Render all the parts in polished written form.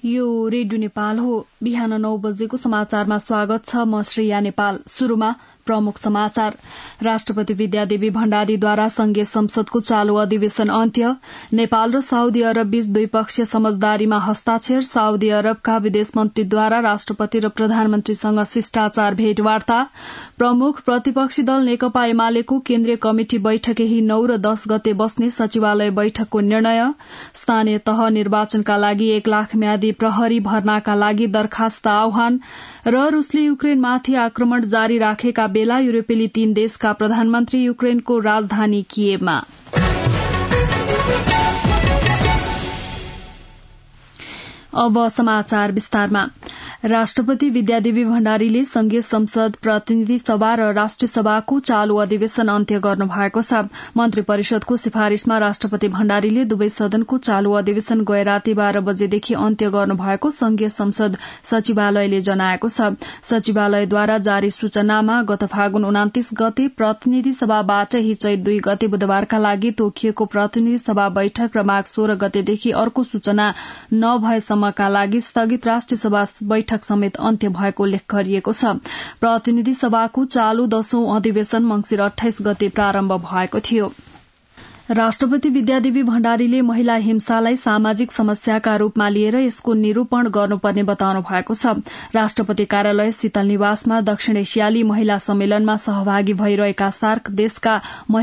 यो रेडियो नेपाल हो। बिहान 9 बजेको समाचारमा स्वागत छ। म श्रेया नेपाल। शुरूमा प्रमुख समाचार। राष्ट्रपति विद्यादेवी भण्डारीद्वारा संघीय संसदको चालू अधिवेशन अन्त्य। नेपाल र साउदी अरब बीच द्विपक्षीय समझदारीमा हस्ताक्षर। साउदी अरबका विदेश मन्त्रीद्वारा राष्ट्रपति र प्रधानमन्त्रीसँग शिष्टाचार भेटवार्ता। प्रमुख प्रतिपक्षी दल नेकपा एमालेको केन्द्रीय कमिटी बैठक यही 9 र 10 गते बस्ने सचिवालय बैठकको निर्णय। स्थानीय तह निर्वाचनका लागि 1 लाख म्यादी प्रहरी भर्नाका लागि दरखास्त आह्वान। र रुसले युक्रेनमाथि आक्रमण जारी राखेका बेला युरोपेली 3 देशका प्रधानमन्त्री युक्रेनको राजधानी किएभमा। अब समाचार विस्तारमा। राष्ट्रपति विद्यादेवी भण्डारीले संघीय संसद, प्रतिनिधि सभा र राष्ट्रिय सभाको चालू अधिवेशन अन्त्य गर्नु भएको छ। मन्त्री परिषदको सिफारिशमा राष्ट्रपति भण्डारीले दुवै सदनको चालू अधिवेशन गए राति 12 बजेदेखि अन्त्य गर्नु भएको संघीय संसद सचिवालयले जनाएको छ। सचिवालयद्वारा जारी सूचनामा गत फागुन 29 गते प्रतिनिधि सभाबाट ही चैत 2 गते बुधबारका लागि तोकिएको प्रतिनिधि सभा बैठक र माघ 16 गतेदेखि अर्को सूचना नभएसम्मका लागि स्थगित राष्ट्रिय सभा बैठक समेत अन्त्य भएको उल्लेख गरिएको छ। प्रतिनिधि सभाको चालू 10औं अधिवेशन मंसिर 28 गते प्रारम्भ भएको थियो। राष्ट्रपति विद्यादेवी भण्डारीले महिला हिंसालाई सामाजिक समस्याका रूपमा लिएर यसको निरूपण गर्नुपर्ने बताउनु भएको छ। राष्ट्रपति कार्यालय शीतल निवासमा दक्षिण एसियाली महिला सम्मेलनमा सहभागी भइरहेका सार्क देशका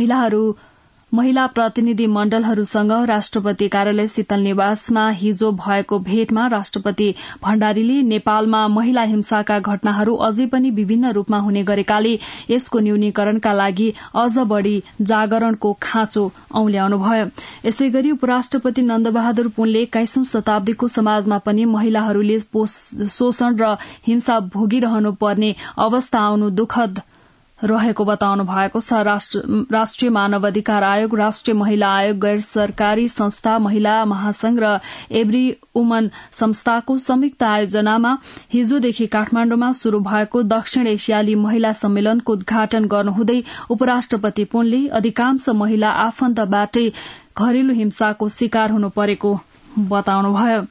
महिला प्रतिनिधि मण्डलहरूसँग राष्ट्रपति कार्यालय शीतल निवासमा हिजो भएको भेटमा राष्ट्रपति भण्डारीले नेपालमा महिला हिंसाका घटनाहरू अझै पनि विभिन्न रूपमा हुने गरेकाले यसको न्यूनीकरणका लागि अझ बढ़ी जागरणको खाँचो औल्याउनुभयो। यसैगरी उपराष्ट्रपति नन्दबहादुर पुनले 21औं शताब्दीको समाजमा पनि महिलाहरूले शोषण र हिंसा भोगिरहनु पर्ने अवस्था आउनु दुःखद रहेको बताउनु भएको छ। राष्ट्रिय मानव अधिकार आयोग, राष्ट्रिय महिला आयोग, गैर सरकारी संस्था महिला महासंघ र एभ्री वुमन संस्थाको संयुक्त आयोजनामा हिजोदेखि काठमाण्डुमा शुरू भएको दक्षिण एसियाली महिला सम्मेलनको उद्घाटन गर्नुहुँदै उपराष्ट्रपति पुनले अधिकांश महिला आफन्तबाटै घरेलु हिंसाको शिकार हुनु परेको बताउनुभयो।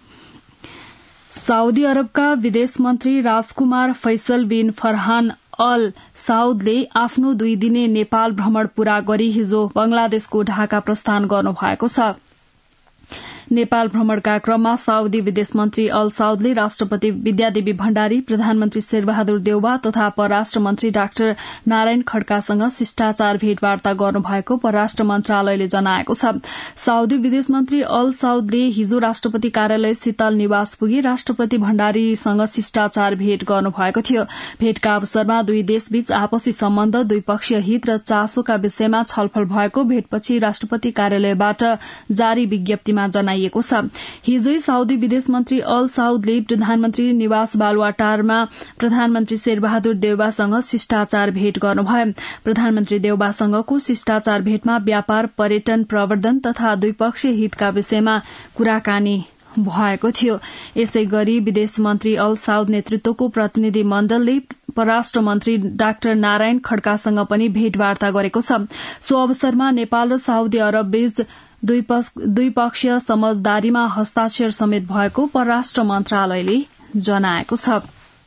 साउदी अरबका विदेश मन्त्री राजकुमार फैसल बिन फरहान अल साउदले आफ्नो 2 दिने नेपाल भ्रमण पूरा गरी हिजो बंगलादेशको ढाका प्रस्थान गर्नु भएको छ। नेपाल भ्रमणका क्रममा साउदी विदेश मन्त्री अल साउदले राष्ट्रपति विद्यादेवी भण्डारी, प्रधानमन्त्री शेरबहादुर देउवा तथा परराष्ट्र मन्त्री डाक्टर नारायण खड्कासँग शिष्टाचार भेटवार्ता गर्नुभएको परराष्ट्र मन्त्रालयले जनाएको छ। साउदी विदेश मन्त्री अल साउदले हिजो राष्ट्रपति कार्यालय शीतल निवास पुगे राष्ट्रपति भण्डारीसँग शिष्टाचार भेट गर्नुभएको थियो। भेटका अवसरमा 2 देशबीच आपसी सम्बन्ध, द्विपक्षीय हित र चासोका विषयमा छलफल भएको भेटपछि राष्ट्रपति कार्यालयबाट जारी विज्ञप्तिमा जनाइएको छ। हिजै साउदी विदेश मन्त्री अल साउदले प्रधानमन्त्री निवास बालुवाटारमा प्रधानमन्त्री शेरबहादुर देउवासँग शिष्टाचार भेट गर्नुभयो। प्रधानमन्त्री देउवासँगको शिष्टाचार भेटमा व्यापार, पर्यटन, प्रवर्धन तथा द्विपक्षीय हितका विषयमा कुराकानी भएको थियो। यसै गरी विदेश मन्त्री अल साउद नेतृत्वको प्रतिनिधि मण्डलले परराष्ट्र मन्त्री डाक्टर नारायण खड्कासँग पनि भेटवार्ता गरेको छ। सो अवसरमा नेपाल र साउदी अरब बीच द्विपक्षीय समझदारीमा हस्ताक्षर समेत भएको परराष्ट्र मन्त्रालयले जनाएको छ।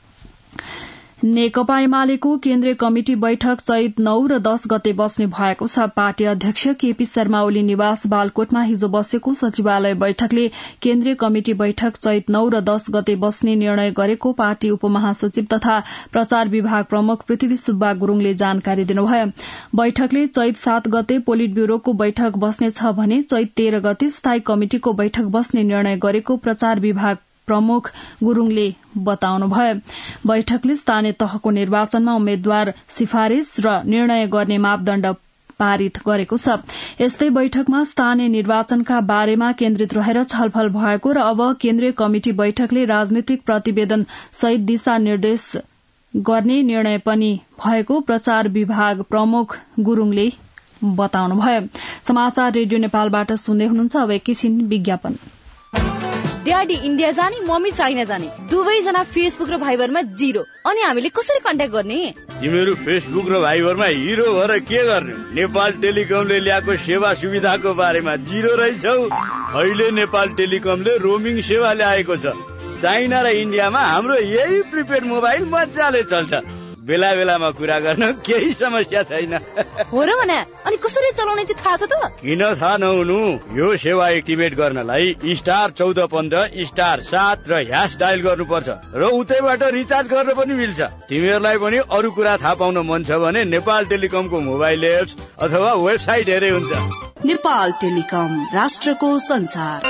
नेकपा एमालेको केन्द्रीय कमिटी बैठक चैत 9 र 10 गते बस्ने भएको छ। पार्टी अध्यक्ष केपी शर्मा ओली निवास बालकोटमा हिजो बसेको सचिवालय बैठकले केन्द्रीय कमिटी बैठक चैत 9 र 10 गते बस्ने निर्णय गरेको पार्टी उपमहासचिव तथा प्रचार विभाग प्रमुख पृथ्वी सुब्बा गुरूङले जानकारी दिनुभयो। बैठकले चैत 7 गते पोलिट ब्यूरोको बैठक बस्नेछ भने चैत 13 गते स्थायी कमिटिको बैठक बस्ने निर्णय गरेको प्रचार विभाग प्रमुख गुरूङले बताउनुभयो। बैठकले स्थानीय तहको निर्वाचनमा उम्मेद्वार सिफारिश र निर्णय गर्ने मापदण्ड पारित गरेको छ। यस्तै बैठकमा स्थानीय निर्वाचनका बारेमा केन्द्रित रहेर छलफल भएको र अब केन्द्रीय कमिटी बैठकले राजनीतिक प्रतिवेदन सहित दिशा निर्देश गर्ने निर्णय पनि भएको प्रचार विभाग प्रमुख गुरूङले बताउनुभयो। समाचार रेडियो नेपालबाट सुन्दै हुनुहुन्छ। अब एकैछिन विज्ञापन। ड्याडी इन्डिया जाने, मम्मी चाइना जाने, दुवैजना फेसबुक र भाइबरमा 0। अनि हामीले कसरी कन्ट्याक्ट गर्ने? तिमीहरू फेसबुक र भाइबरमा हिरो भएर के गर्ने? नेपाल टेलिकमले ल्याएको सेवा सुविधाको बारेमा 0 रहेछौ। अहिले नेपाल टेलिकमले रोमिङ सेवा ल्याएको छ। चाइना र इन्डियामा हाम्रो यही प्रिपेड मोबाइल मजाले चल्छ। बेला बेलामा कुरा गर्न केही समस्या छैन। हो र भने अनि कसरी चलाउने चाहिँ थाहा छ त? किन थाहा नहुनु? यो सेवा एक्टिभेट गर्नलाई *14**7 र # डायल गर्नुपर्छ र उतैबाट रिचार्ज गर्न पनि मिल्छ। तिमीहरूलाई पनि अरू कुरा थाहा पाउन मन छ भने नेपाल टेलिकमको मोबाइल एप्स अथवा वेबसाइट हेरे हुन्छ। नेपाल टेलिकम, राष्ट्रको संचार।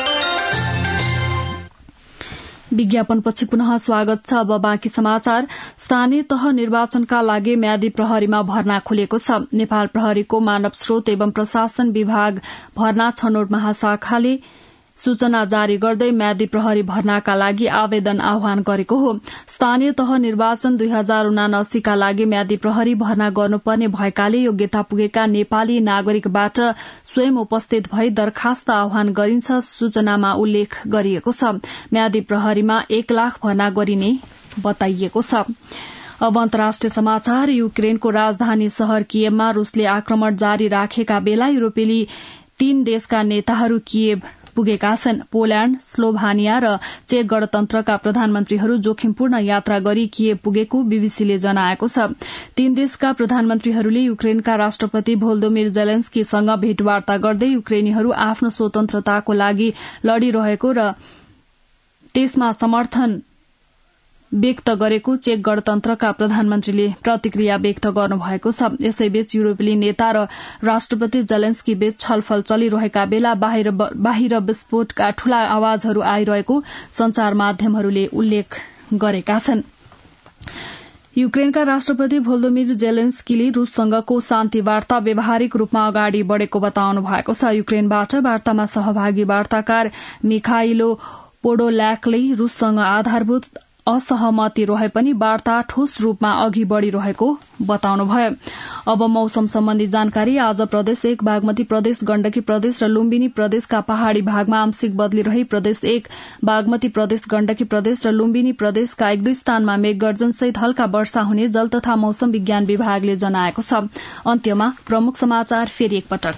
विज्ञापनपछि पुनः स्वागत छ। अब बाँकी समाचार। स्थानीय तह निर्वाचनका लागि म्यादी प्रहरीमा भर्ना खुलेको छ। नेपाल प्रहरीको मानव स्रोत एवं प्रशासन विभाग भर्ना छनौट महाशाखाले सूचना जारी गर्दै म्यादी प्रहरी भर्नाका लागि आवेदन आह्वान गरेको हो। स्थानीय तह निर्वाचन 2079 का लागि म्यादी प्रहरी भर्ना गर्नुपर्ने भएकाले योग्यता पुगेका नेपाली नागरिकबाट स्वयं उपस्थित भई दरखास्त आह्वान गरिन्छ, सूचनामा उल्लेख गरिएको छ। म्यादी प्रहरीमा 1 लाख भर्ना गरिने बताइएको छ। अब अन्तर्राष्ट्रिय समाचार। युक्रेनको राजधानी शहर कियवमा रूसले आक्रमण जारी राखेका बेला युरोपेली 3 देशका नेताहरू कियव पुगेका छन्। पोल्याण्ड, स्लोभानिया र चेक गणतन्त्रका प्रधानमन्त्रीहरू जोखिमपूर्ण यात्रा गरी कियव पुगेको बीबीसीले जनाएको छ। 3 देशका प्रधानमन्त्रीहरूले युक्रेनका राष्ट्रपति भोल्दोमिर जेलेन्स्कीसँग भेटवार्ता गर्दै युक्रेनीहरू आफ्नो स्वतन्त्रताको लागि लड़िरहेको र त्यसमा समर्थन व्यक्त गरेको चेक गणतन्त्रका प्रधानमन्त्रीले प्रतिक्रिया व्यक्त गर्नुभएको छ। यसैबीच युरोपेली नेता र राष्ट्रपति जेलेन्स्की बीच छलफल चलिरहेका बेला बाहिर विस्फोटका ठूला आवाजहरू आइरहेको संचार माध्यमहरूले उल्लेख गरेका छन्। युक्रेनका राष्ट्रपति भोल्दोमिर जेलेन्स्कीले रूससँगको शान्ति वार्ता व्यावहारिक रूपमा अगाडि बढ़ेको बताउनु भएको छ। युक्रेनबाट वार्तामा सहभागी वार्ताकार मिखाइलो पोडोल्याकले रूससँग आधारभूत असहमति रहे पनि वार्ता ठोस रूपमा अघि बढ़िरहेको बताउनुभयो। अब मौसम सम्बन्धी जानकारी। आज प्रदेश 1, बागमती प्रदेश, गण्डकी प्रदेश र लुम्बिनी प्रदेशका पहाड़ी भागमा आंशिक बदली रही प्रदेश 1, बागमती प्रदेश, गण्डकी प्रदेश र लुम्बिनी प्रदेशका 1-2 स्थानमा मेघगर्जन सहित हल्का वर्षा हुने जल तथा मौसम विज्ञान विभागले जनाएको छ। अन्त्यमा प्रमुख समाचार फेरि एकपटक।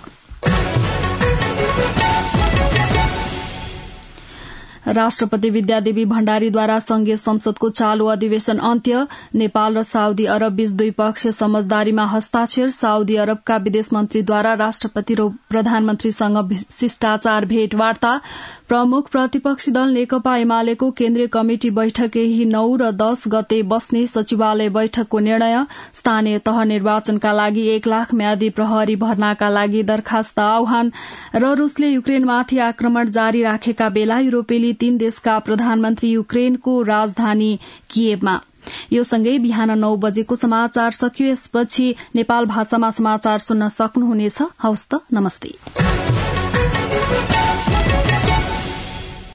राष्ट्रपति विद्यादेवी भण्डारीद्वारा संघीय संसदको चालू अधिवेशन अन्त्य। नेपाल र साउदी अरब बीच द्विपक्षीय समझदारीमा हस्ताक्षर। साउदी अरबका विदेश मन्त्रीद्वारा राष्ट्रपति र प्रधानमन्त्रीसँग शिष्टाचार भेटवार्ता। प्रमुख प्रतिपक्षी दल नेकपा एमालेको केन्द्रीय कमिटी बैठक केही 9 र 10 गते बस्ने सचिवालय बैठकको निर्णय। स्थानीय तह निर्वाचनका लागि 1 लाख म्यादी प्रहरी भर्नाका लागि दरखास्त आह्वान। र रूसले युक्रेनमाथि आक्रमण जारी राखेका बेला युरोपेली 3 देशका प्रधानमन्त्री युक्रेनको राजधानी कियवमा। यो सँगै बिहान 9 बजेको समाचार सकियो। यसपछि नेपाल भाषामा समाचार सुन्न सक्नुहुनेछ। हवस् त, नमस्ते।